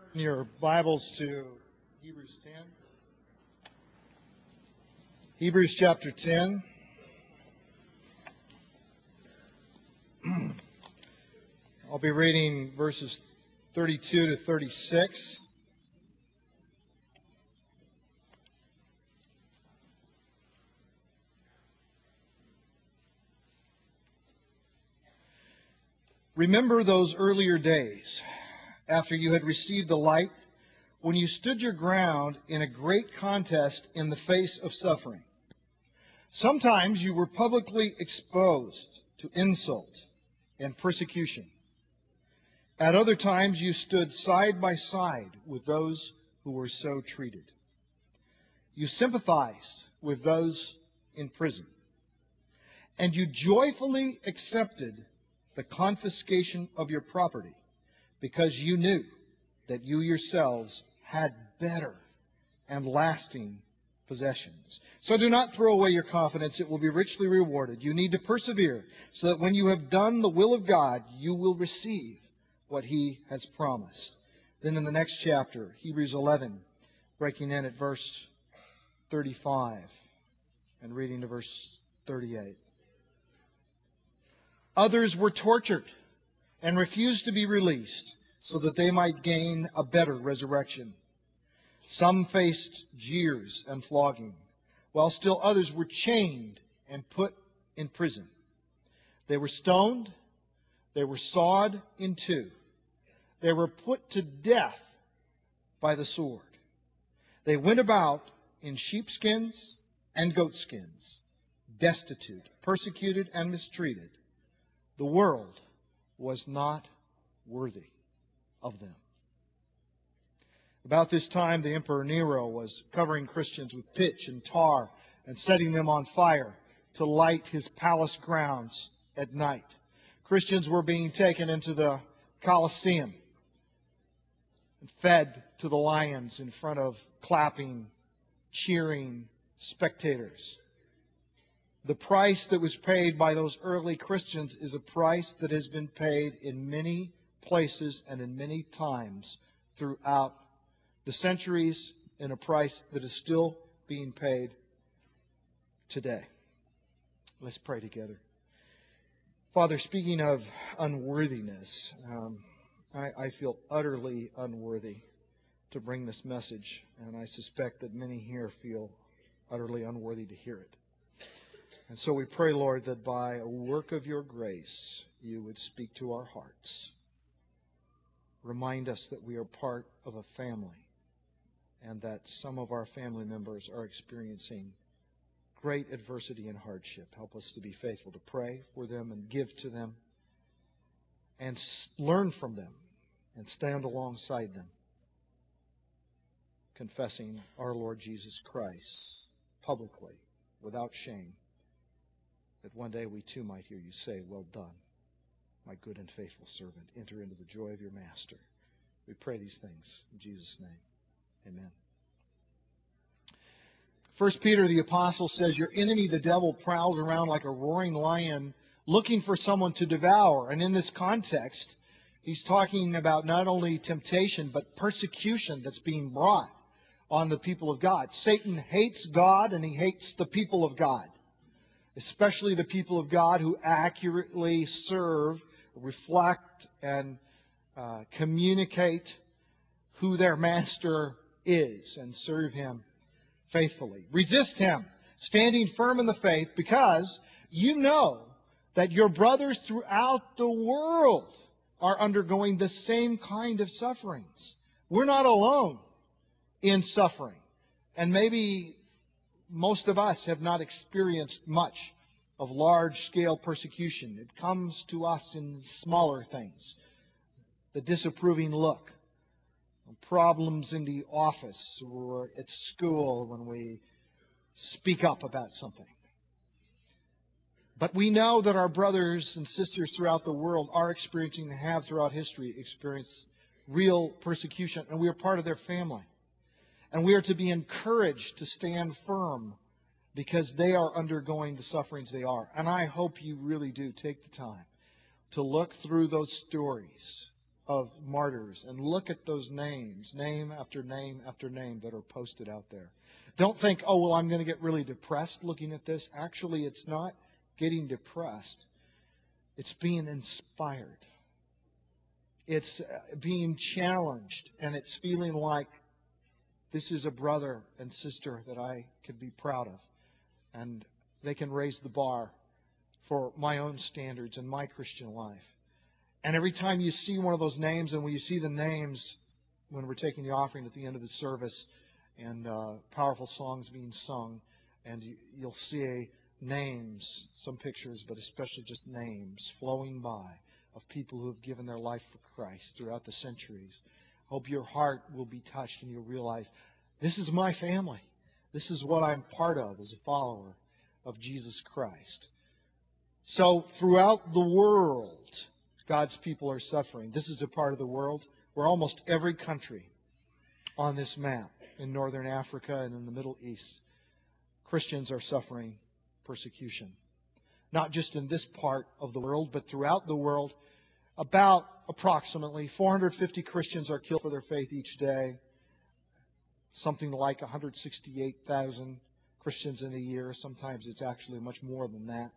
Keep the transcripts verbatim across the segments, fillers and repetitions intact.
Your Bibles to Hebrews ten. Hebrews chapter ten. I'll be reading verses thirty-two to thirty-six. Remember those earlier days, after you had received the light, when you stood your ground in a great contest in the face of suffering. Sometimes you were publicly exposed to insult and persecution. At other times you stood side by side with those who were so treated. You sympathized with those in prison, and you joyfully accepted the confiscation of your property, because you knew that you yourselves had better and lasting possessions. So do not throw away your confidence. It will be richly rewarded. You need to persevere so that when you have done the will of God, you will receive what He has promised. Then in the next chapter, Hebrews eleven, breaking in at verse thirty-five and reading to verse thirty-eight. Others were tortured and refused to be released so that they might gain a better resurrection. Some faced jeers and flogging, while still others were chained and put in prison. They were stoned, they were sawed in two, they were put to death by the sword. They went about in sheepskins and goatskins, destitute, persecuted, and mistreated. The world was not worthy of them. About this time, the Emperor Nero was covering Christians with pitch and tar and setting them on fire to light his palace grounds at night. Christians were being taken into the Colosseum and fed to the lions in front of clapping, cheering spectators. The price that was paid by those early Christians is a price that has been paid in many places and in many times throughout the centuries, and a price that is still being paid today. Let's pray together. Father, speaking of unworthiness, um, I, I feel utterly unworthy to bring this message, and I suspect that many here feel utterly unworthy to hear it. And so we pray, Lord, that by a work of your grace, you would speak to our hearts. Remind us that we are part of a family, and that some of our family members are experiencing great adversity and hardship. Help us to be faithful to pray for them and give to them and learn from them and stand alongside them, confessing our Lord Jesus Christ publicly, without shame, that one day we too might hear you say, "Well done, my good and faithful servant. Enter into the joy of your master." We pray these things in Jesus' name. Amen. First Peter the Apostle says, your enemy, the devil, prowls around like a roaring lion looking for someone to devour. And in this context, he's talking about not only temptation, but persecution that's being brought on the people of God. Satan hates God and he hates the people of God, especially the people of God who accurately serve, reflect, and uh, communicate who their master is and serve him faithfully. Resist him, standing firm in the faith, because you know that your brothers throughout the world are undergoing the same kind of sufferings. We're not alone in suffering. And maybe most of us have not experienced much of large-scale persecution. It comes to us in smaller things. The disapproving look, problems in the office or at school when we speak up about something. But we know that our brothers and sisters throughout the world are experiencing and have throughout history experienced real persecution, and we are part of their family. And we are to be encouraged to stand firm because they are undergoing the sufferings they are. And I hope you really do take the time to look through those stories of martyrs and look at those names, name after name after name that are posted out there. Don't think, oh, well, I'm going to get really depressed looking at this. Actually, it's not getting depressed. It's being inspired. It's being challenged, and it's feeling like this is a brother and sister that I can be proud of. And they can raise the bar for my own standards and my Christian life. And every time you see one of those names, and when you see the names when we're taking the offering at the end of the service, and uh, powerful songs being sung, and you, you'll see names, some pictures, but especially just names flowing by of people who have given their life for Christ throughout the centuries. Hope your heart will be touched and you'll realize, this is my family. This is what I'm part of as a follower of Jesus Christ. So throughout the world, God's people are suffering. This is a part of the world where almost every country on this map, in northern Africa and in the Middle East, Christians are suffering persecution. Not just in this part of the world, but throughout the world. About approximately four hundred fifty Christians are killed for their faith each day. Something like one hundred sixty-eight thousand Christians in a year. Sometimes it's actually much more than that.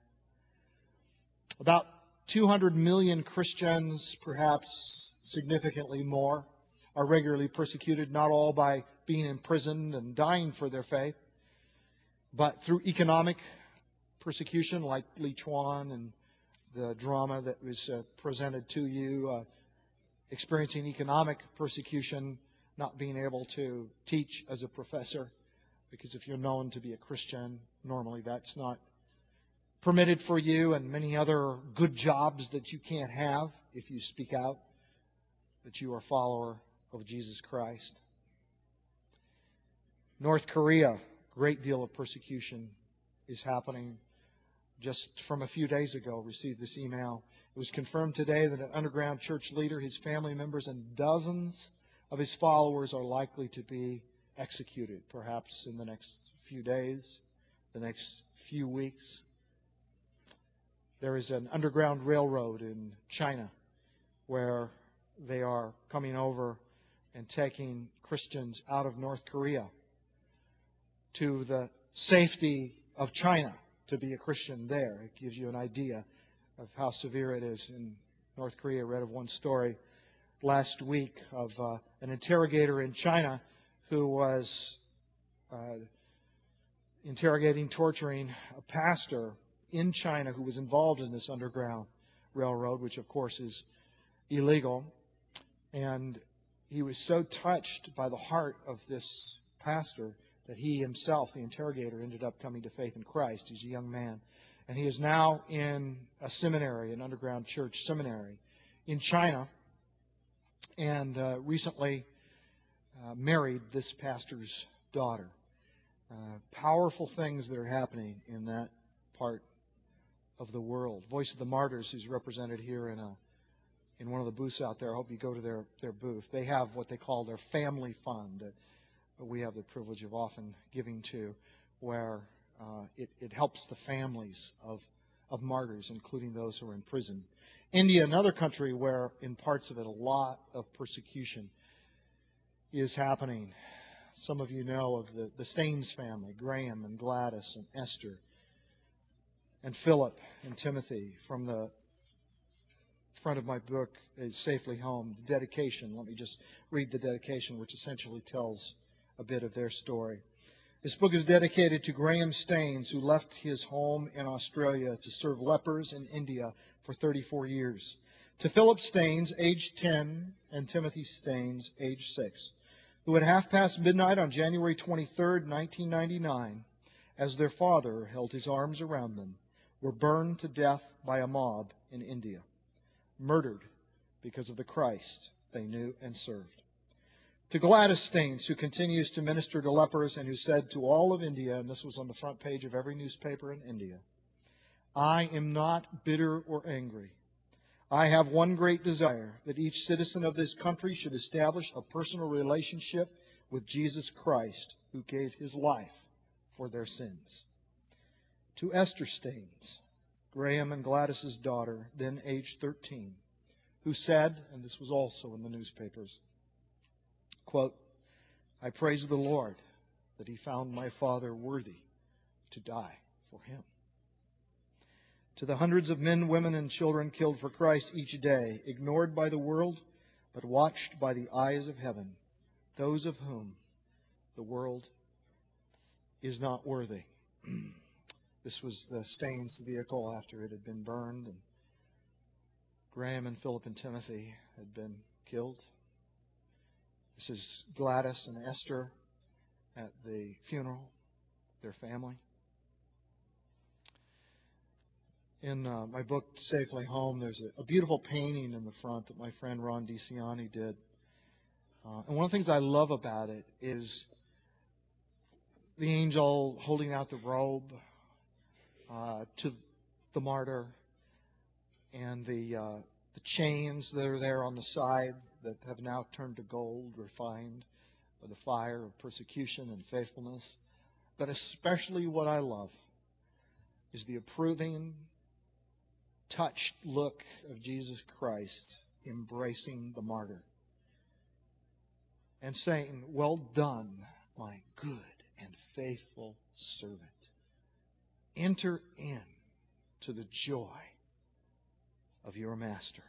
About two hundred million Christians, perhaps significantly more, are regularly persecuted, not all by being imprisoned and dying for their faith, but through economic persecution like Li Chuan and the drama that was uh, presented to you, uh, experiencing economic persecution, not being able to teach as a professor, because if you're known to be a Christian, normally that's not permitted for you, and many other good jobs that you can't have if you speak out that you are a follower of Jesus Christ. North Korea, great deal of persecution is happening. Just from a few days ago, received this email. It was confirmed today that an underground church leader, his family members, and dozens of his followers are likely to be executed, perhaps in the next few days, the next few weeks. There is an underground railroad in China where they are coming over and taking Christians out of North Korea to the safety of China to be a Christian there. It gives you an idea of how severe it is in North Korea. I read of one story last week of uh, an interrogator in China who was uh, interrogating, torturing a pastor in China who was involved in this underground railroad, which of course is illegal. And he was so touched by the heart of this pastor that he himself, the interrogator, ended up coming to faith in Christ. He's a young man. And he is now in a seminary, an underground church seminary in China, and uh, recently uh, married this pastor's daughter. Uh, powerful things that are happening in that part of the world. Voice of the Martyrs, who's represented here in a in one of the booths out there. I hope you go to their, their booth. They have what they call their family fund that we have the privilege of often giving to, where uh, it, it helps the families of, of martyrs, including those who are in prison. India, another country where in parts of it a lot of persecution is happening. Some of you know of the, the Staines family, Graham and Gladys and Esther and Philip and Timothy. From the front of my book, is Safely Home, the dedication. Let me just read the dedication, which essentially tells a bit of their story. This book is dedicated to Graham Staines, who left his home in Australia to serve lepers in India for thirty-four years. To Philip Staines, age ten, and Timothy Staines, age six, who at half past midnight on January twenty-third, nineteen ninety-nine, as their father held his arms around them, were burned to death by a mob in India, murdered because of the Christ they knew and served. To Gladys Staines, who continues to minister to lepers and who said to all of India, and this was on the front page of every newspaper in India, I am not bitter or angry. I have one great desire, that each citizen of this country should establish a personal relationship with Jesus Christ, who gave his life for their sins. To Esther Staines, Graham and Gladys's daughter, then age thirteen, who said, and this was also in the newspapers, quote, "I praise the Lord that He found my father worthy to die for Him." To the hundreds of men, women, and children killed for Christ each day, ignored by the world, but watched by the eyes of heaven, those of whom the world is not worthy. This was the Staines vehicle after it had been burned, and Graham and Philip and Timothy had been killed. This is Gladys and Esther at the funeral, their family. In uh, my book, Safely Home, there's a, a beautiful painting in the front that my friend Ron DiCiani did. Uh, and one of the things I love about it is the angel holding out the robe uh, to the martyr, and the uh, the chains that are there on the side that have now turned to gold, refined by the fire of persecution and faithfulness. But especially what I love is the approving, touched look of Jesus Christ embracing the martyr and saying, "Well done, my good and faithful servant. Enter in to the joy of your master."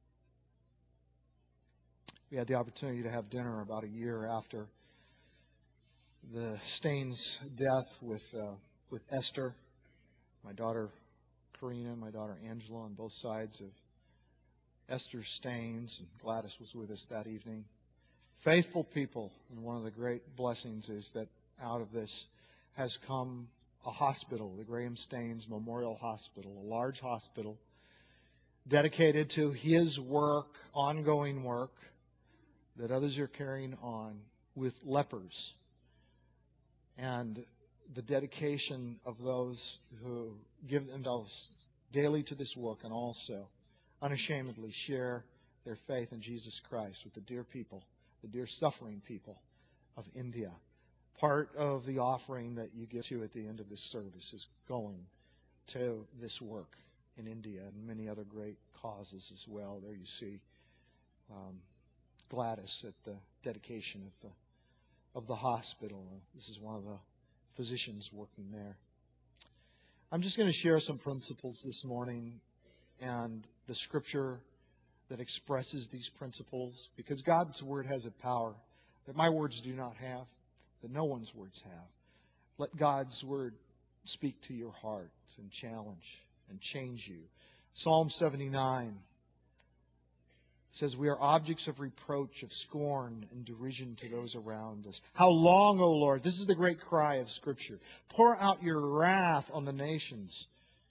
We had the opportunity to have dinner about a year after the Staines death with uh, with Esther, my daughter Karina, my daughter Angela, on both sides of Esther Staines, and Gladys was with us that evening. Faithful people, and one of the great blessings is that out of this has come a hospital, the Graham Staines Memorial Hospital, a large hospital dedicated to his work, ongoing work that others are carrying on with lepers, and the dedication of those who give themselves daily to this work and also unashamedly share their faith in Jesus Christ with the dear people, the dear suffering people of India. Part of the offering that you give to at the end of this service is going to this work in India and many other great causes as well. There you see um, Gladys at the dedication of the of the hospital. This is one of the physicians working there. I'm just going to share some principles this morning and the scripture that expresses these principles, because God's word has a power that my words do not have, that no one's words have. Let God's word speak to your heart and challenge and change you. Psalm seventy-nine says, "We are objects of reproach, of scorn and derision to those around us. How long, O Lord?" This is the great cry of Scripture. "Pour out your wrath on the nations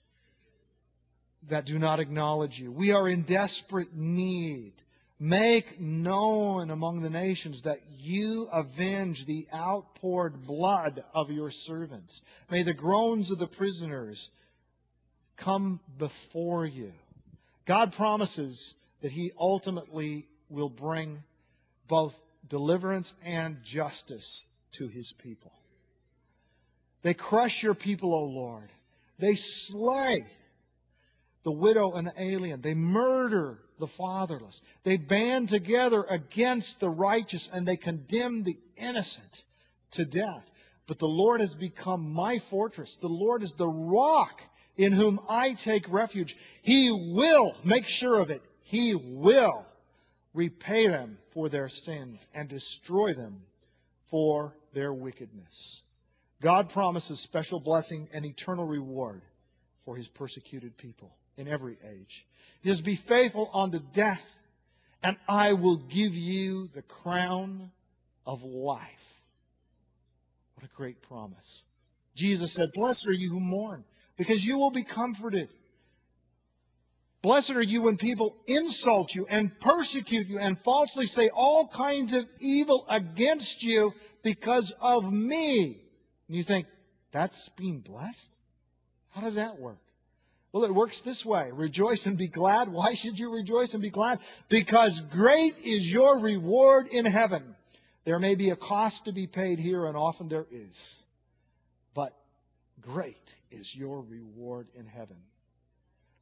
that do not acknowledge you. We are in desperate need. Make known among the nations that you avenge the outpoured blood of your servants. May the groans of the prisoners come before you." God promises that He ultimately will bring both deliverance and justice to His people. They crush your people, O Lord. They slay the widow and the alien. They murder the fatherless. They band together against the righteous, and they condemn the innocent to death. But the Lord has become my fortress. The Lord is the rock in whom I take refuge. He will, make sure of it, He will repay them for their sins and destroy them for their wickedness. God promises special blessing and eternal reward for His persecuted people in every age. He says, "Be faithful unto death, and I will give you the crown of life." What a great promise. Jesus said, "Blessed are you who mourn, because you will be comforted. Blessed are you when people insult you and persecute you and falsely say all kinds of evil against you because of me." And you think, that's being blessed? How does that work? Well, it works this way. Rejoice and be glad. Why should you rejoice and be glad? Because great is your reward in heaven. There may be a cost to be paid here, and often there is. But great is your reward in heaven.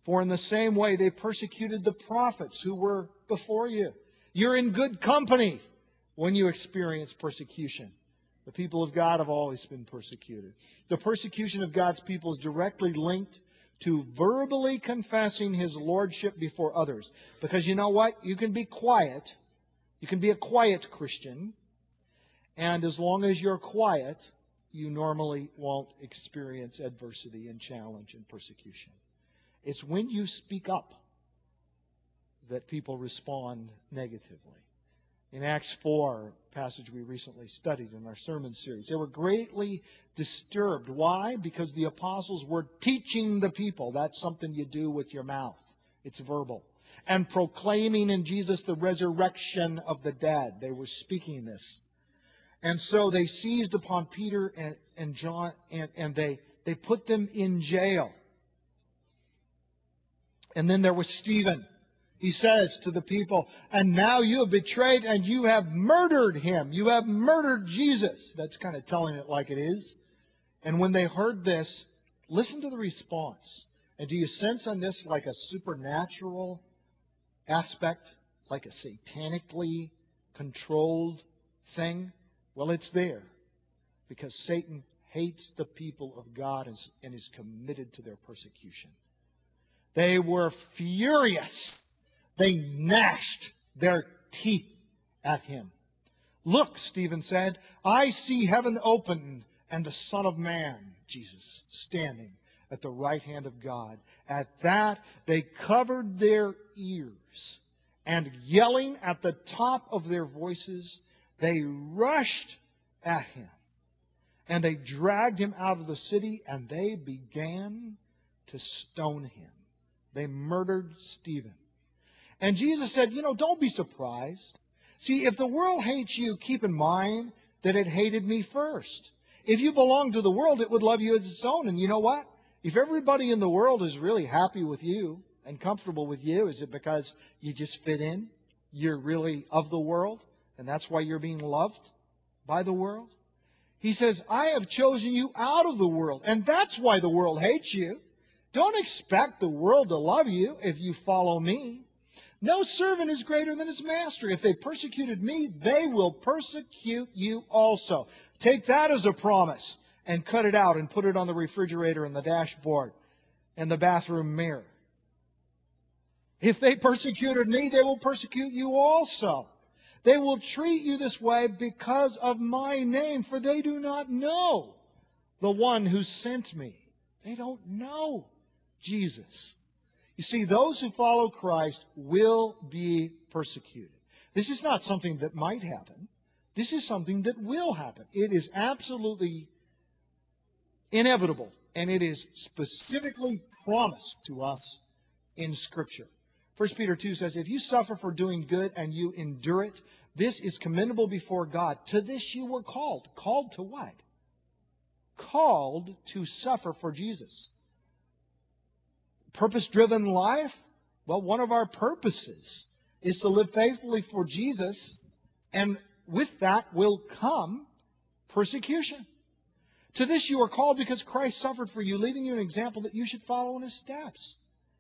For in the same way they persecuted the prophets who were before you. You're in good company when you experience persecution. The people of God have always been persecuted. The persecution of God's people is directly linked to verbally confessing His lordship before others. Because you know what? You can be quiet. You can be a quiet Christian. And as long as you're quiet, you normally won't experience adversity and challenge and persecution. It's when you speak up that people respond negatively. In Acts four, a passage we recently studied in our sermon series, they were greatly disturbed. Why? Because the apostles were teaching the people. That's something you do with your mouth. It's verbal. And proclaiming in Jesus the resurrection of the dead. They were speaking this. And so they seized upon Peter and, and John, and, and they, they put them in jail. And then there was Stephen. He says to the people, and now you have betrayed and you have murdered him. You have murdered Jesus. That's kind of telling it like it is. And when they heard this, listen to the response. And do you sense on this like a supernatural aspect, like a satanically controlled thing? Well, it's there because Satan hates the people of God and is committed to their persecution. They were furious. They gnashed their teeth at him. Look, Stephen said, I see heaven open and the Son of Man, Jesus, standing at the right hand of God. At that, they covered their ears, and yelling at the top of their voices, they rushed at him. And they dragged him out of the city, and they began to stone him. They murdered Stephen. And Jesus said, you know, don't be surprised. See, if the world hates you, keep in mind that it hated me first. If you belong to the world, it would love you as its own. And you know what? If everybody in the world is really happy with you and comfortable with you, is it because you just fit in? You're really of the world, and that's why you're being loved by the world? He says, I have chosen you out of the world, and that's why the world hates you. Don't expect the world to love you if you follow me. No servant is greater than his master. If they persecuted me, they will persecute you also. Take that as a promise and cut it out and put it on the refrigerator and the dashboard and the bathroom mirror. If they persecuted me, they will persecute you also. They will treat you this way because of my name, for they do not know the one who sent me. They don't know Jesus. You see, those who follow Christ will be persecuted. This is not something that might happen. This is something that will happen. It is absolutely inevitable, and it is specifically promised to us in Scripture. First Peter two says, if you suffer for doing good and you endure it, this is commendable before God. To this you were called. Called to what? Called to suffer for Jesus. Purpose-driven life? Well, one of our purposes is to live faithfully for Jesus, and with that will come persecution. To this you are called because Christ suffered for you, leaving you an example that you should follow in His steps.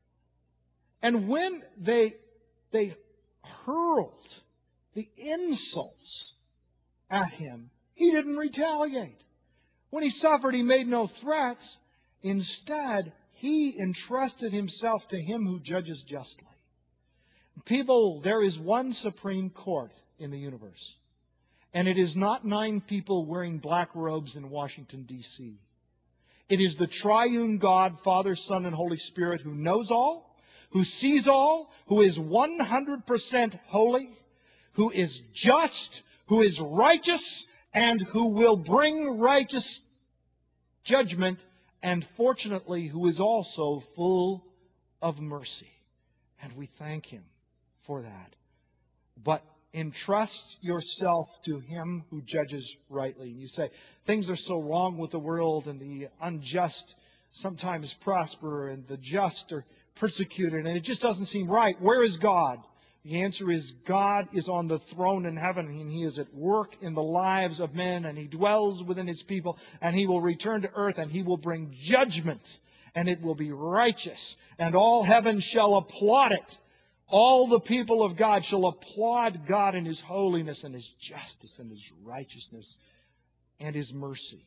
And when they, they hurled the insults at Him, He didn't retaliate. When He suffered, He made no threats. Instead, He entrusted Himself to Him who judges justly. People, there is one supreme court in the universe. And it is not nine people wearing black robes in Washington, D C It is the triune God, Father, Son, and Holy Spirit, who knows all, who sees all, who is one hundred percent holy, who is just, who is righteous, and who will bring righteous judgment, and fortunately, who is also full of mercy. And we thank Him for that. But entrust yourself to Him who judges rightly. And you say, things are so wrong with the world, and the unjust sometimes prosper, and the just are persecuted, and it just doesn't seem right. Where is God? The answer is God is on the throne in heaven, and He is at work in the lives of men, and He dwells within His people, and He will return to earth, and He will bring judgment. and it will be righteous, and all heaven shall applaud it. All the people of God shall applaud God in His holiness and His justice and His righteousness and His mercy.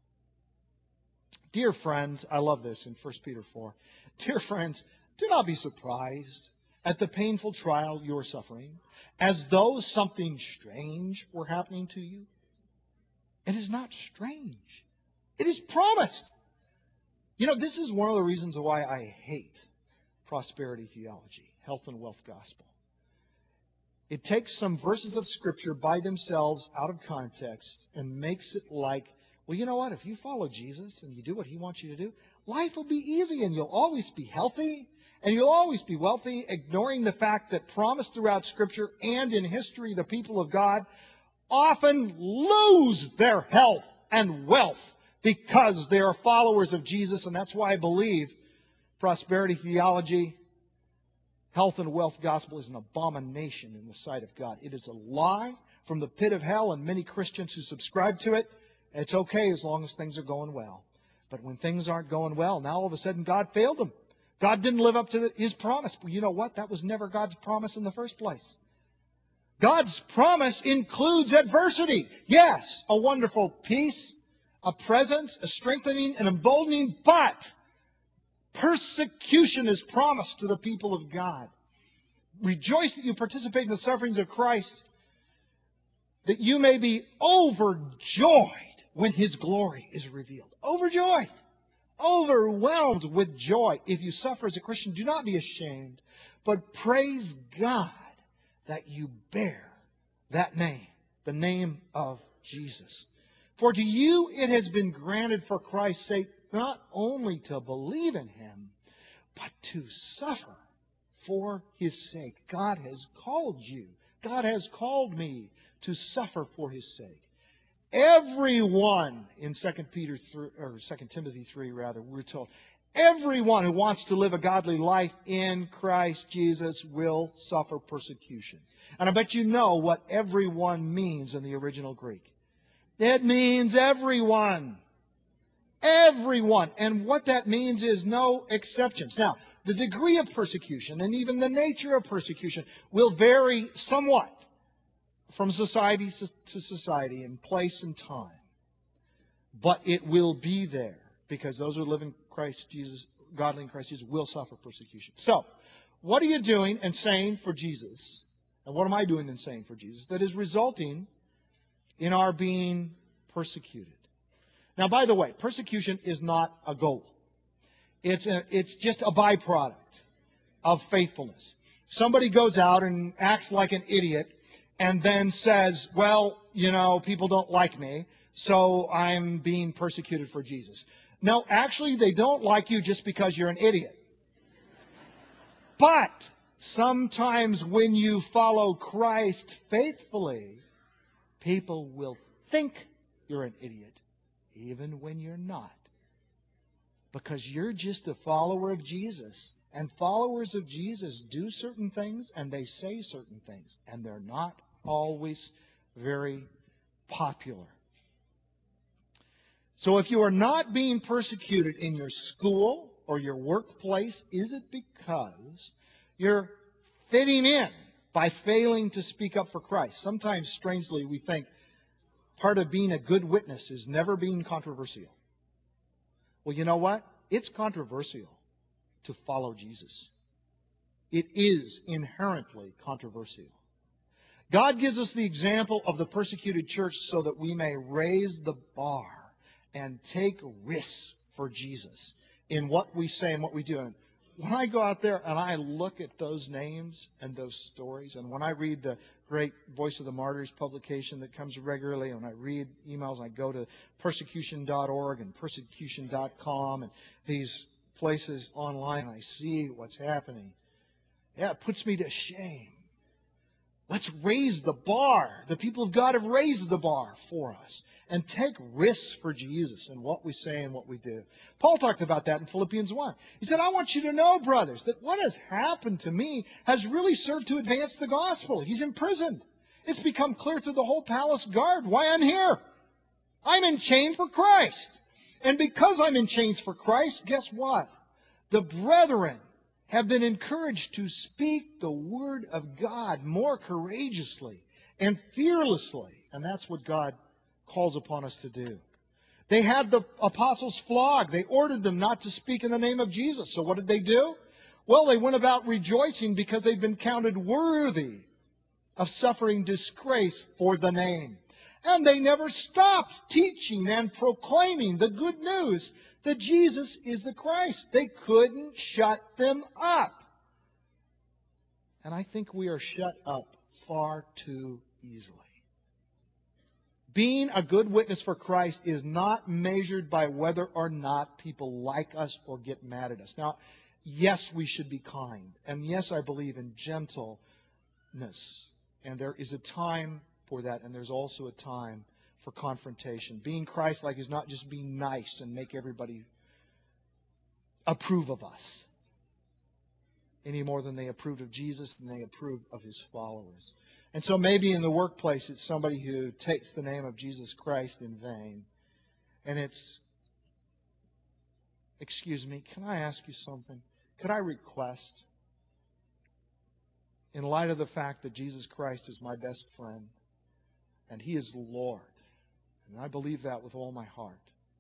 Dear friends, I love this in First Peter four. Dear friends, do not be surprised at the painful trial you are suffering, as though something strange were happening to you. It is not strange. It is promised. You know, this is one of the reasons why I hate prosperity theology, health and wealth gospel. It takes some verses of Scripture by themselves out of context and makes it like, well, you know what? If you follow Jesus and you do what He wants you to do, life will be easy and you'll always be healthy and you'll always be wealthy, ignoring the fact that promised throughout Scripture and in history, the people of God often lose their health and wealth because they are followers of Jesus. And that's why I believe prosperity theology, health and wealth gospel is an abomination in the sight of God. It is a lie from the pit of hell, and many Christians who subscribe to it, it's okay as long as things are going well. But when things aren't going well, now all of a sudden God failed them. God didn't live up to His promise. But you know what? That was never God's promise in the first place. God's promise includes adversity. Yes, a wonderful peace, a presence, a strengthening, an emboldening, but persecution is promised to the people of God. Rejoice that you participate in the sufferings of Christ, that you may be overjoyed when His glory is revealed. Overjoyed. Overwhelmed with joy. If you suffer as a Christian, do not be ashamed, but praise God that you bear that name, the name of Jesus. For to you it has been granted for Christ's sake not only to believe in Him, but to suffer for His sake. God has called you. God has called me to suffer for His sake. Everyone in Second Peter three, or Second Timothy three, rather, we're told, everyone who wants to live a godly life in Christ Jesus will suffer persecution. And I bet you know what everyone means in the original Greek. It means everyone. Everyone. And what that means is no exceptions. Now, the degree of persecution and even the nature of persecution will vary somewhat from society to society in place and time. But it will be there because those who live in Christ Jesus, godly in Christ Jesus, will suffer persecution. So, what are you doing and saying for Jesus? And what am I doing and saying for Jesus that is resulting in our being persecuted? Now, by the way, persecution is not a goal. It's a, it's just a byproduct of faithfulness. Somebody goes out and acts like an idiot and then says, well, you know, people don't like me, so I'm being persecuted for Jesus. No, actually, they don't like you just because you're an idiot. But sometimes when you follow Christ faithfully, people will think you're an idiot, even when you're not. Because you're just a follower of Jesus. And followers of Jesus do certain things and they say certain things. And they're not always very popular. So if you are not being persecuted in your school or your workplace, is it because you're fitting in by failing to speak up for Christ? Sometimes, strangely, we think part of being a good witness is never being controversial. Well, you know what? It's controversial to follow Jesus. It is inherently controversial. God gives us the example of the persecuted church so that we may raise the bar and take risks for Jesus in what we say and what we do. And when I go out there and I look at those names and those stories, and when I read the great Voice of the Martyrs publication that comes regularly, and I read emails, I go to persecution dot org and persecution dot com and these places online, and I see what's happening. Yeah, it puts me to shame. Let's raise the bar. The people of God have raised the bar for us. And take risks for Jesus in what we say and what we do. Paul talked about that in Philippians one. He said, I want you to know, brothers, that what has happened to me has really served to advance the gospel. He's imprisoned. It's become clear to the whole palace guard why I'm here. I'm in chains for Christ. And because I'm in chains for Christ, guess what? The brethren have been encouraged to speak the word of God more courageously and fearlessly. And that's what God calls upon us to do. They had the apostles flogged. They ordered them not to speak in the name of Jesus. So what did they do? Well, they went about rejoicing because they'd been counted worthy of suffering disgrace for the name. And they never stopped teaching and proclaiming the good news that Jesus is the Christ. They couldn't shut them up. And I think we are shut up far too easily. Being a good witness for Christ is not measured by whether or not people like us or get mad at us. Now, yes, we should be kind. And yes, I believe in gentleness. And there is a time for that, and there's also a time for confrontation. Being Christ-like is not just being nice and make everybody approve of us any more than they approved of Jesus and they approved of His followers. And so maybe in the workplace it's somebody who takes the name of Jesus Christ in vain. And it's, excuse me, can I ask you something? Could I request, in light of the fact that Jesus Christ is my best friend and He is Lord, and I believe that with all my heart,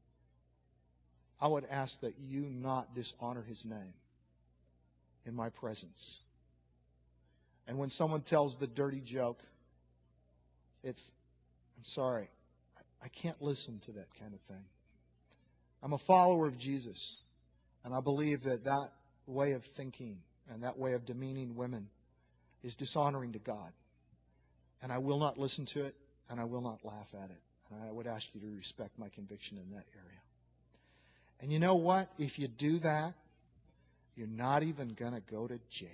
I would ask that you not dishonor His name in my presence. And when someone tells the dirty joke, it's, I'm sorry, I can't listen to that kind of thing. I'm a follower of Jesus, and I believe that that way of thinking and that way of demeaning women is dishonoring to God. And I will not listen to it, and I will not laugh at it. And I would ask you to respect my conviction in that area. And you know what? If you do that, you're not even going to go to jail.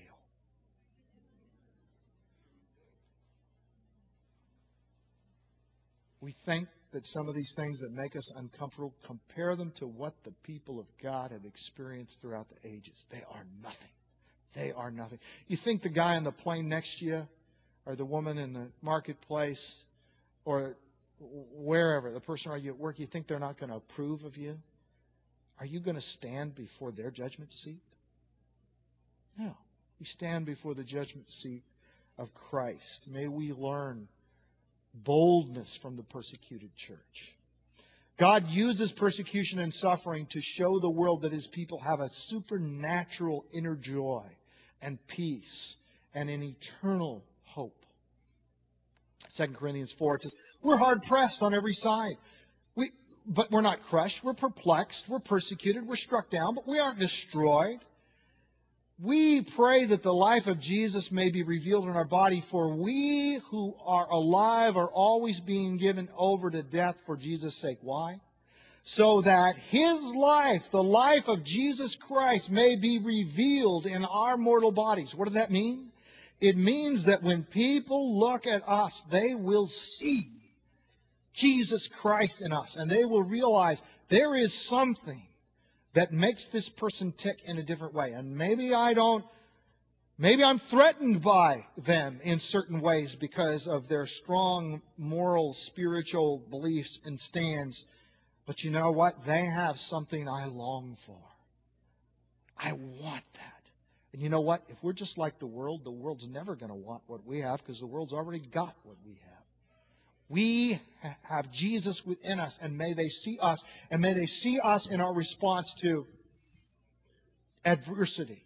We think that some of these things that make us uncomfortable, compare them to what the people of God have experienced throughout the ages. They are nothing. They are nothing. You think the guy on the plane next to you, or the woman in the marketplace, or wherever, the person around you at work, you think they're not going to approve of you? Are you going to stand before their judgment seat? No. You stand before the judgment seat of Christ. May we learn boldness from the persecuted church. God uses persecution and suffering to show the world that His people have a supernatural inner joy and peace and an eternal hope. Second Corinthians four, it says, we're hard-pressed on every side. We, but we're not crushed. We're perplexed. We're persecuted. We're struck down, but we aren't destroyed. We pray that the life of Jesus may be revealed in our body, for we who are alive are always being given over to death for Jesus' sake. Why? So that His life, the life of Jesus Christ, may be revealed in our mortal bodies. What does that mean? It means that when people look at us, they will see Jesus Christ in us, and they will realize there is something that makes this person tick in a different way. And maybe I don't, maybe I'm threatened by them in certain ways because of their strong moral, spiritual beliefs and stands. But you know what? They have something I long for. I want that. And you know what? If we're just like the world, the world's never going to want what we have because the world's already got what we have. We have Jesus within us, and may they see us, and may they see us in our response to adversity.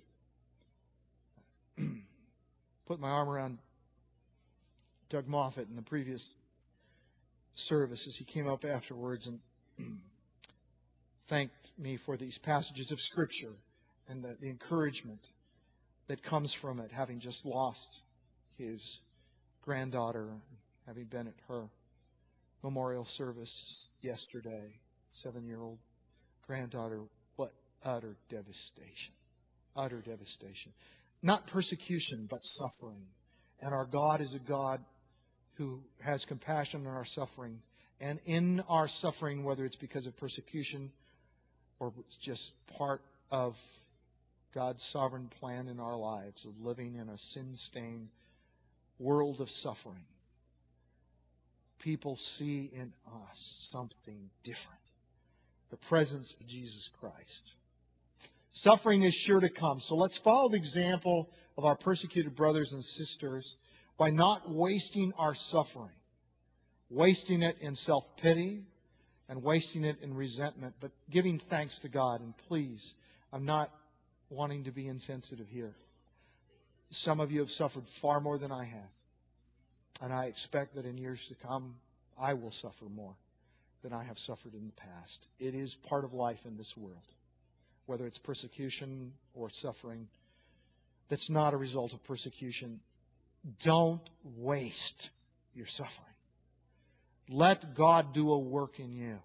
Put my arm around Doug Moffat in the previous service as he came up afterwards and thanked me for these passages of Scripture and the, the encouragement that comes from it, having just lost his granddaughter, having been at her memorial service yesterday, seven-year-old granddaughter. What utter devastation. Utter devastation. Not persecution, but suffering. And our God is a God who has compassion on our suffering. And in our suffering, whether it's because of persecution or it's just part of God's sovereign plan in our lives of living in a sin-stained world of suffering, people see in us something different. The presence of Jesus Christ. Suffering is sure to come. So let's follow the example of our persecuted brothers and sisters by not wasting our suffering, wasting it in self-pity and wasting it in resentment, but giving thanks to God. And please, I'm not wanting to be insensitive here. Some of you have suffered far more than I have. And I expect that in years to come, I will suffer more than I have suffered in the past. It is part of life in this world, whether it's persecution or suffering that's not a result of persecution. Don't waste your suffering. Let God do a work in you.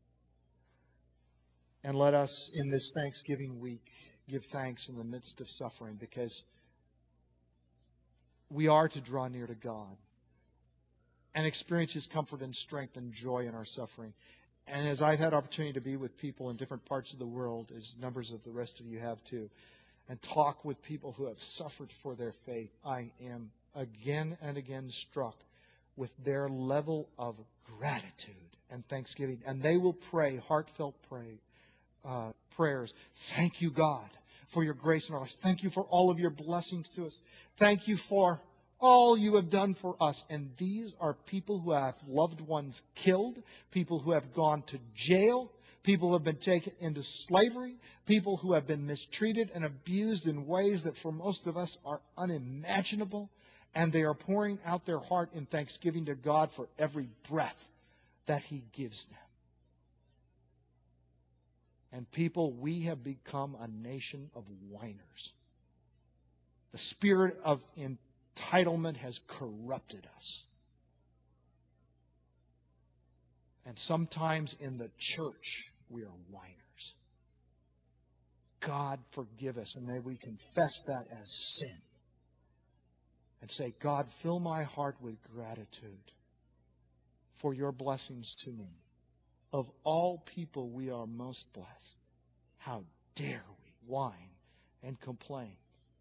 And let us, in this Thanksgiving week, give thanks in the midst of suffering, because we are to draw near to God and experience His comfort and strength and joy in our suffering. And as I've had opportunity to be with people in different parts of the world, as numbers of the rest of you have too, and talk with people who have suffered for their faith, I am again and again struck with their level of gratitude and thanksgiving. And they will pray heartfelt pray, uh, prayers. Thank you, God, for your grace in our lives. Thank you for all of your blessings to us. Thank you for all you have done for us. And these are people who have loved ones killed, people who have gone to jail, people who have been taken into slavery, people who have been mistreated and abused in ways that for most of us are unimaginable. And they are pouring out their heart in thanksgiving to God for every breath that He gives them. And people, we have become a nation of whiners. The spirit of entitlement has corrupted us. And sometimes in the church, we are whiners. God, forgive us, and may we confess that as sin. And say, God, fill my heart with gratitude for your blessings to me. Of all people, we are most blessed. How dare we whine and complain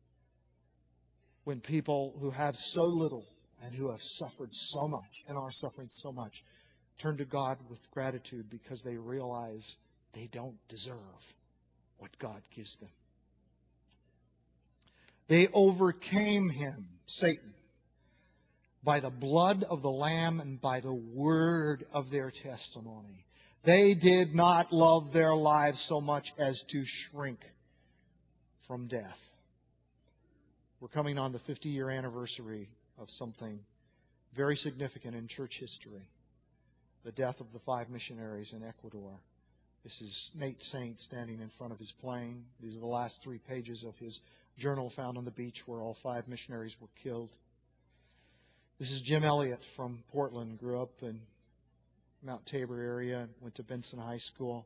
when people who have so little and who have suffered so much and are suffering so much turn to God with gratitude because they realize they don't deserve what God gives them. They overcame him, Satan, by the blood of the Lamb and by the word of their testimony. They did not love their lives so much as to shrink from death. We're coming on the fifty-year anniversary of something very significant in church history. The death of the five missionaries in Ecuador. This is Nate Saint standing in front of his plane. These are the last three pages of his journal found on the beach where all five missionaries were killed. This is Jim Elliott from Portland, grew up in Mount Tabor area, went to Benson High School,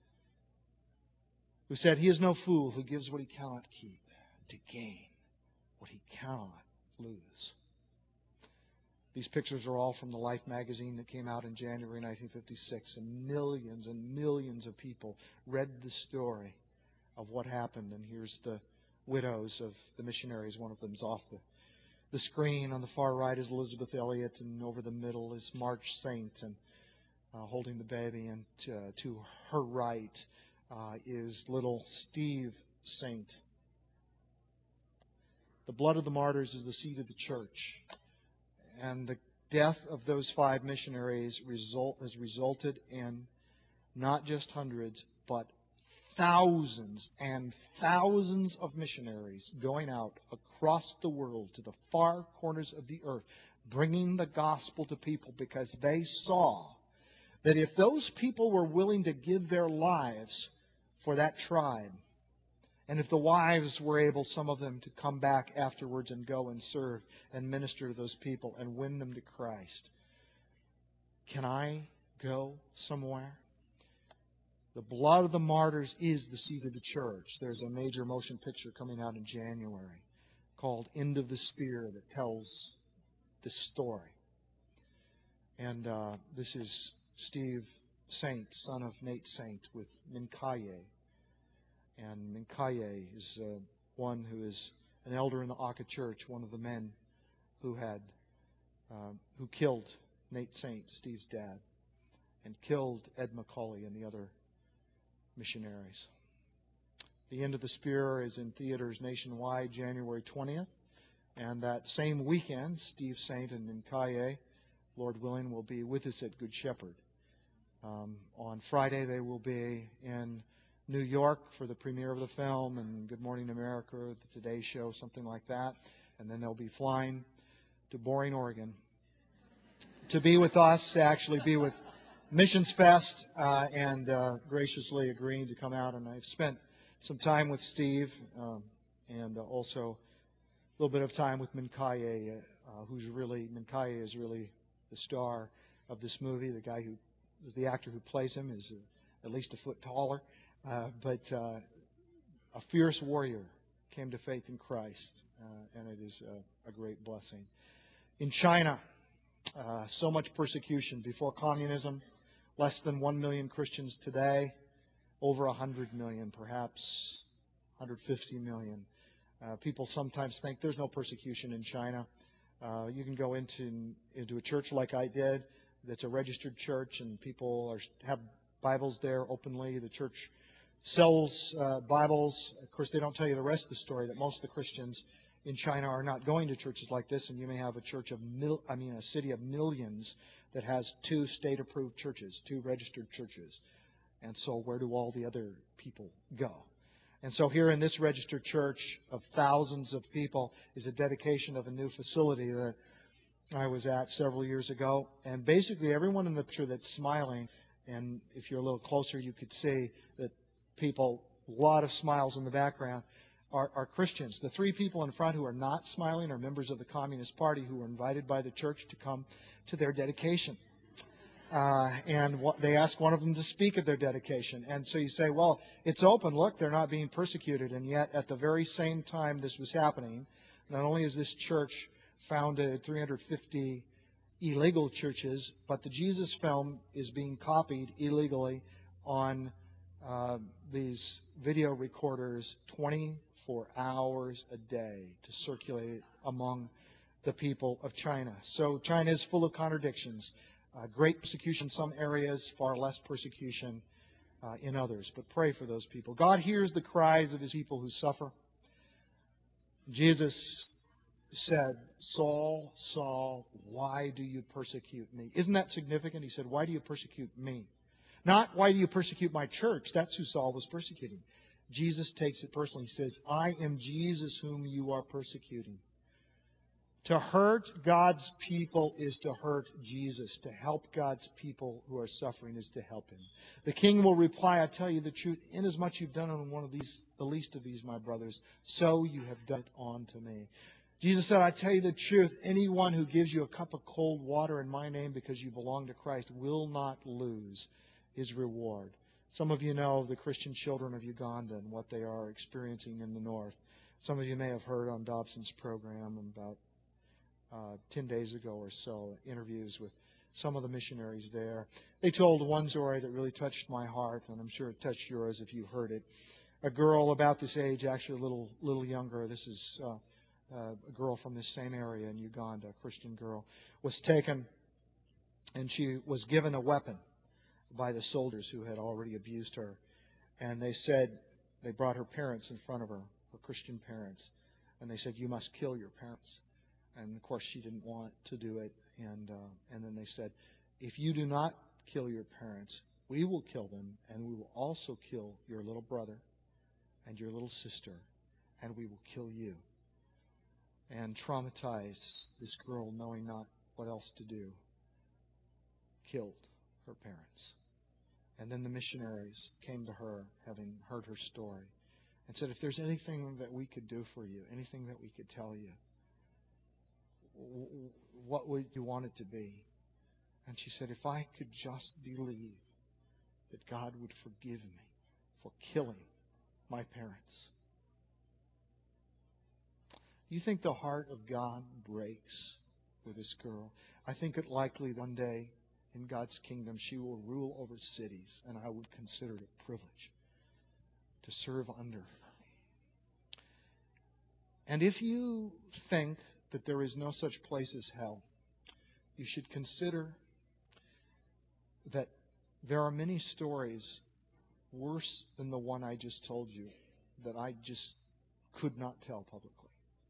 who said, "He is no fool who gives what he cannot keep to gain what he cannot lose." These pictures are all from the Life magazine that came out in January nineteen fifty-six, and millions and millions of people read the story of what happened. And here's the widows of the missionaries. One of them's off the, the screen. On the far right is Elizabeth Elliott, and over the middle is Marge Saint, and uh, holding the baby. And to, uh, to her right uh, is little Steve Saint. The blood of the martyrs is the seed of the church. And the death of those five missionaries result, has resulted in not just hundreds, but thousands and thousands of missionaries going out across the world to the far corners of the earth, bringing the gospel to people because they saw that if those people were willing to give their lives for that tribe, and if the wives were able, some of them, to come back afterwards and go and serve and minister to those people and win them to Christ, can I go somewhere? The blood of the martyrs is the seed of the church. There's a major motion picture coming out in January called End of the Spear that tells this story. And uh, this is Steve Saint, son of Nate Saint, with Minkaye. And Minkaye is uh, one who is an elder in the Aka Church, one of the men who had uh, who killed Nate Saint, Steve's dad, and killed Ed McCauley and the other missionaries. The End of the Spear is in theaters nationwide January twentieth. And that same weekend, Steve Saint and Minkaye, Lord willing, will be with us at Good Shepherd. Um, on Friday, they will be in New York for the premiere of the film, and Good Morning America, the Today Show, something like that. And then they'll be flying to Boring, Oregon, to be with us, to actually be with Missions Fest, uh, and uh, graciously agreeing to come out. And I've spent some time with Steve, um, and uh, also a little bit of time with Minkaye, uh, who's really, Minkaye is really the star of this movie. The guy who is the actor who plays him is uh, at least a foot taller, uh, but uh, a fierce warrior came to faith in Christ, uh, and it is a, a great blessing. In China, uh, so much persecution. Before communism, less than one million Christians today, over one hundred million, perhaps one hundred fifty million. Uh, people sometimes think there's no persecution in China. Uh, you can go into into a church like I did that's a registered church, and people are, have Bibles there openly. The church sells uh, Bibles. Of course, they don't tell you the rest of the story, that most of the Christians in China are not going to churches like this, and you may have a church of mil, I mean a city of millions that has two state-approved churches, two registered churches. And so where do all the other people go? And so here in this registered church of thousands of people is a dedication of a new facility that I was at several years ago. And basically everyone in the picture that's smiling, and if you're a little closer you could see that people, a lot of smiles in the background, are, are Christians. The three people in front who are not smiling are members of the Communist Party who were invited by the church to come to their dedication. Uh, and what, they ask one of them to speak at their dedication. And so you say, well, it's open. Look, they're not being persecuted. And yet, at the very same time this was happening, not only is this church founded three hundred fifty illegal churches, but the Jesus film is being copied illegally on uh, these video recorders twenty-four hours a day to circulate among the people of China. So China is full of contradictions. Uh, great persecution in some areas, far less persecution uh, in others. But pray for those people. God hears the cries of His people who suffer. Jesus said, Saul, Saul, why do you persecute me? Isn't that significant? He said, why do you persecute me? Not, why do you persecute my church? That's who Saul was persecuting. Jesus takes it personally. He says, I am Jesus whom you are persecuting. To hurt God's people is to hurt Jesus. To help God's people who are suffering is to help Him. The king will reply, I tell you the truth, inasmuch you've done it on one of these, the least of these, my brothers, so you have done it unto me. Jesus said, I tell you the truth, anyone who gives you a cup of cold water in my name because you belong to Christ will not lose his reward. Some of you know the Christian children of Uganda and what they are experiencing in the north. Some of you may have heard on Dobson's program about Uh, ten days ago or so, interviews with some of the missionaries there. They told one story that really touched my heart, and I'm sure it touched yours if you heard it. A girl about this age, actually a little little younger, this is uh, uh, a girl from this same area in Uganda, a Christian girl, was taken, and she was given a weapon by the soldiers who had already abused her. And they said, they brought her parents in front of her, her Christian parents, and they said, you must kill your parents. And, of course, she didn't want to do it. And uh, and then they said, if you do not kill your parents, we will kill them, and we will also kill your little brother and your little sister, and we will kill you. And traumatize this girl, knowing not what else to do, killed her parents. And then the missionaries came to her, having heard her story, and said, if there's anything that we could do for you, anything that we could tell you, what would you want it to be? And she said, if I could just believe that God would forgive me for killing my parents. Do you think the heart of God breaks for this girl? I think it likely one day in God's kingdom she will rule over cities, and I would consider it a privilege to serve under her. And if you think that there is no such place as hell, you should consider that there are many stories worse than the one I just told you that I just could not tell publicly.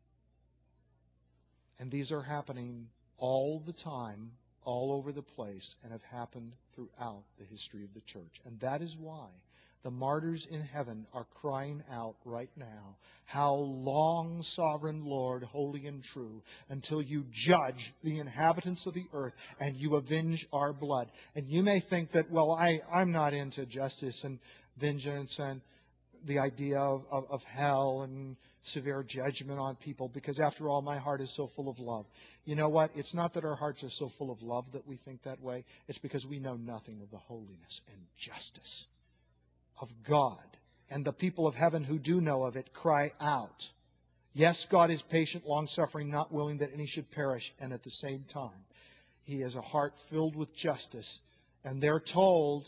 And these are happening all the time, all over the place, and have happened throughout the history of the church. And that is why the martyrs in heaven are crying out right now, "How long, sovereign Lord, holy and true, until you judge the inhabitants of the earth and you avenge our blood?" And you may think that, well, I, I'm not into justice and vengeance and the idea of, of, of hell and severe judgment on people, because after all, my heart is so full of love. You know what? It's not that our hearts are so full of love that we think that way. It's because we know nothing of the holiness and justice of God. And the people of heaven who do know of it cry out. Yes, God is patient, long-suffering, not willing that any should perish. And at the same time, He has a heart filled with justice. And they're told,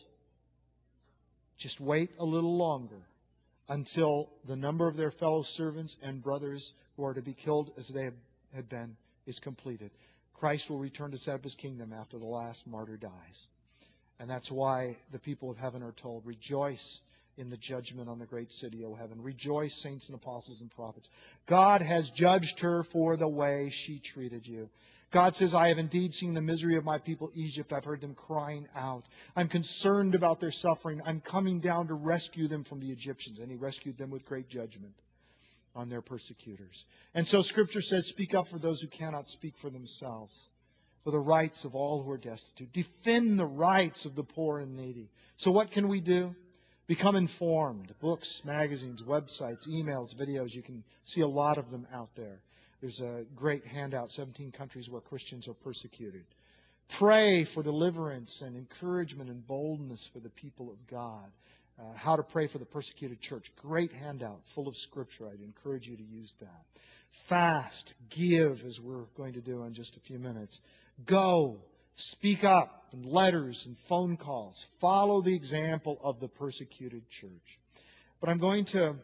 just wait a little longer until the number of their fellow servants and brothers who are to be killed as they had been is completed. Christ will return to set up His kingdom after the last martyr dies. And that's why the people of heaven are told, rejoice in the judgment on the great city, O heaven. Rejoice, saints and apostles and prophets. God has judged her for the way she treated you. God says, I have indeed seen the misery of my people Egypt. I've heard them crying out. I'm concerned about their suffering. I'm coming down to rescue them from the Egyptians. And He rescued them with great judgment on their persecutors. And so Scripture says, speak up for those who cannot speak for themselves, for the rights of all who are destitute. Defend the rights of the poor and needy. So what can we do? Become informed. Books, magazines, websites, emails, videos. You can see a lot of them out there. There's a great handout, seventeen countries where Christians are persecuted. Pray for deliverance and encouragement and boldness for the people of God. Uh, how to pray for the persecuted church. Great handout, full of Scripture. I'd encourage you to use that. Fast, give, as we're going to do in just a few minutes. Go, speak up, in letters and phone calls. Follow the example of the persecuted church. But I'm going to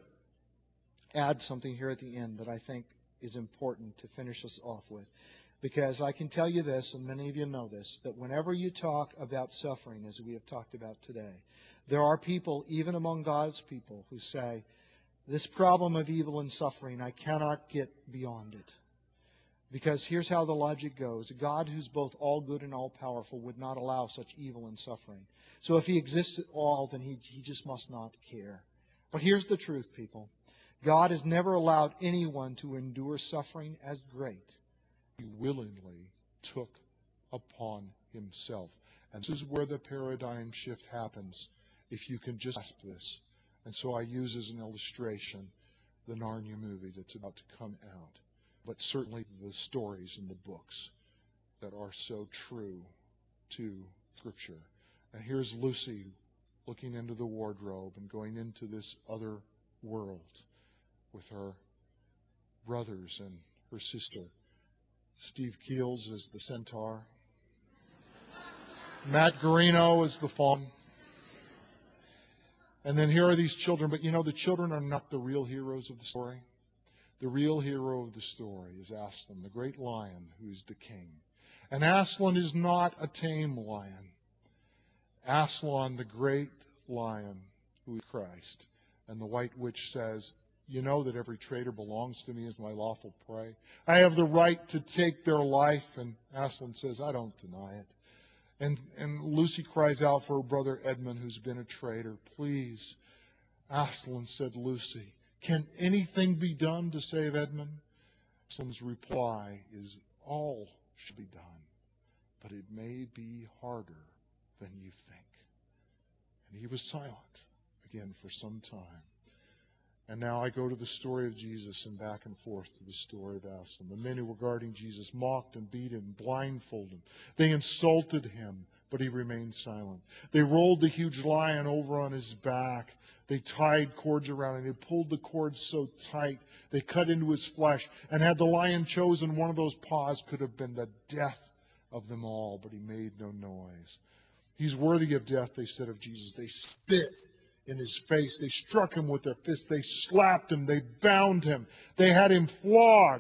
add something here at the end that I think is important to finish us off with. Because I can tell you this, and many of you know this, that whenever you talk about suffering, as we have talked about today, there are people, even among God's people, who say, this problem of evil and suffering, I cannot get beyond it. Because here's how the logic goes. A God who's both all good and all powerful would not allow such evil and suffering. So if He exists at all, then He, he just must not care. But here's the truth, people. God has never allowed anyone to endure suffering as great. He willingly took upon Himself. And this is where the paradigm shift happens, if you can just grasp this. And so I use as an illustration the Narnia movie that's about to come out, but certainly the stories in the books that are so true to Scripture. And here's Lucy looking into the wardrobe and going into this other world with her brothers and her sister. Steve Keels is the centaur. Matt Garino is the fawn. And then here are these children. But you know, the children are not the real heroes of the story. The real hero of the story is Aslan, the great lion who is the king. And Aslan is not a tame lion. Aslan, the great lion who is Christ. And the white witch says, you know that every traitor belongs to me as my lawful prey. I have the right to take their life. And Aslan says, I don't deny it. And, and Lucy cries out for her brother Edmund, who's been a traitor. Please. Aslan said, Lucy, can anything be done to save Edmund? Aslan's reply is, all should be done, but it may be harder than you think. And he was silent again for some time. And now I go to the story of Jesus and back and forth to the story of Aslan. The men who were guarding Jesus mocked and beat him, blindfolded him. They insulted him, but he remained silent. They rolled the huge lion over on his back. They tied cords around him. They pulled the cords so tight, they cut into his flesh. And had the lion chosen, one of those paws could have been the death of them all, but he made no noise. He's worthy of death, they said of Jesus. They spit in his face. They struck him with their fists. They slapped him. They bound him. They had him flogged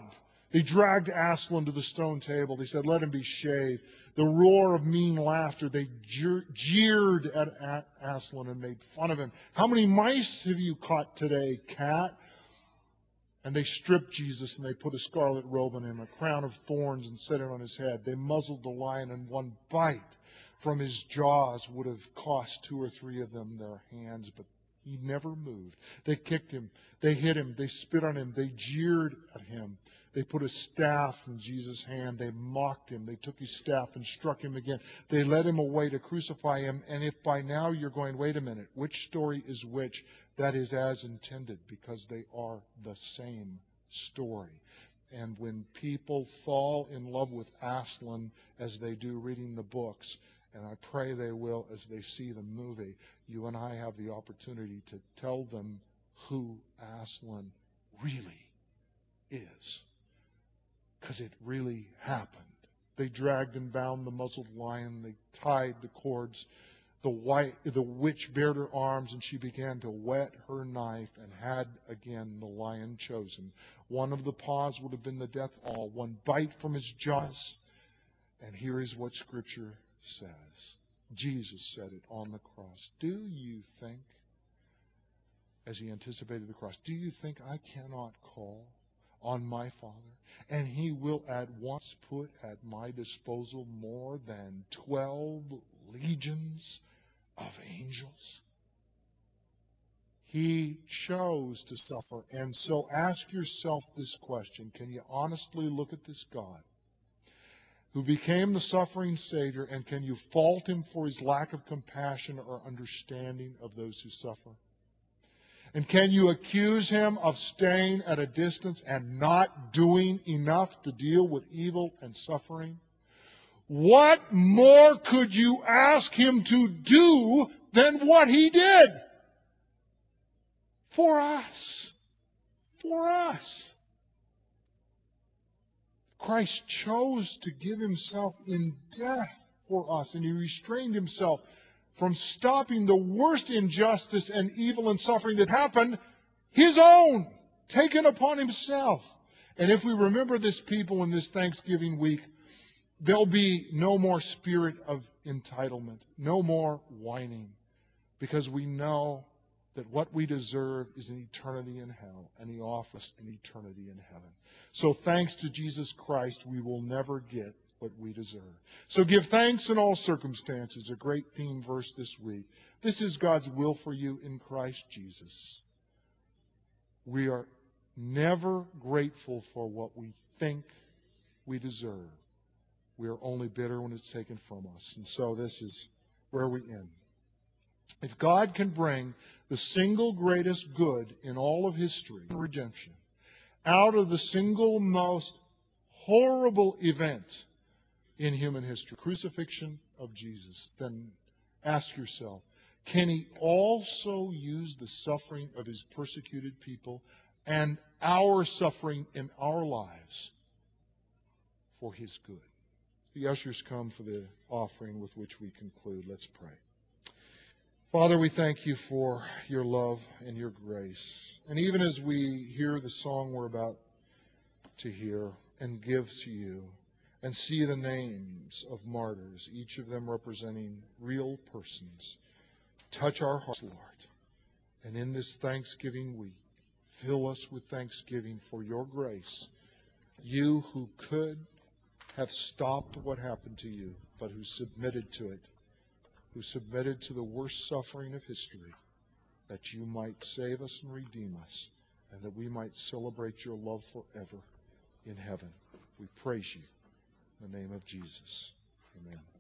They dragged Aslan to the stone table. They said, let him be shaved. The roar of mean laughter. They jeer, jeered at A- Aslan and made fun of him. How many mice have you caught today, cat? And they stripped Jesus and they put a scarlet robe on him, a crown of thorns, and set it on his head. They muzzled the lion, and one bite from his jaws would have cost two or three of them their hands, but he never moved. They kicked him. They hit him. They spit on him. They jeered at him. They put a staff in Jesus' hand. They mocked him. They took his staff and struck him again. They led him away to crucify him. And if by now you're going, wait a minute, which story is which? That is as intended, because they are the same story. And when people fall in love with Aslan as they do reading the books, and I pray they will as they see the movie, you and I have the opportunity to tell them who Aslan really is. Because it really happened. They dragged and bound the muzzled lion. They tied the cords. The, white, the witch bared her arms, and she began to whet her knife, and had again the lion chosen. One of the paws would have been the death all. One bite from his jaws. And here is what Scripture says. Jesus said it on the cross. Do you think, as he anticipated the cross, do you think I cannot call on my Father, and he will at once put at my disposal more than twelve legions of angels? He chose to suffer. And so ask yourself this question. Can you honestly look at this God who became the suffering Savior, and can you fault him for his lack of compassion or understanding of those who suffer? And can you accuse him of staying at a distance and not doing enough to deal with evil and suffering? What more could you ask him to do than what he did? For us. For us. Christ chose to give himself in death for us, and he restrained himself from stopping the worst injustice and evil and suffering that happened, his own, taken upon himself. And if we remember this people in this Thanksgiving week, there'll be no more spirit of entitlement, no more whining, because we know that what we deserve is an eternity in hell, and he offers an eternity in heaven. So thanks to Jesus Christ, we will never get what we deserve. So give thanks in all circumstances, a great theme verse this week. This is God's will for you in Christ Jesus. We are never grateful for what we think we deserve. We are only bitter when it's taken from us. And so this is where we end. If God can bring the single greatest good in all of history, redemption, out of the single most horrible event in human history, crucifixion of Jesus, then ask yourself, can he also use the suffering of his persecuted people and our suffering in our lives for his good? The ushers come for the offering with which we conclude. Let's pray. Father, we thank you for your love and your grace. And even as we hear the song we're about to hear and give to you, and see the names of martyrs, each of them representing real persons, touch our hearts, Lord. And in this Thanksgiving week, fill us with thanksgiving for your grace. You who could have stopped what happened to you, but who submitted to it, who submitted to the worst suffering of history, that you might save us and redeem us, and that we might celebrate your love forever in heaven. We praise you in the name of Jesus. Amen.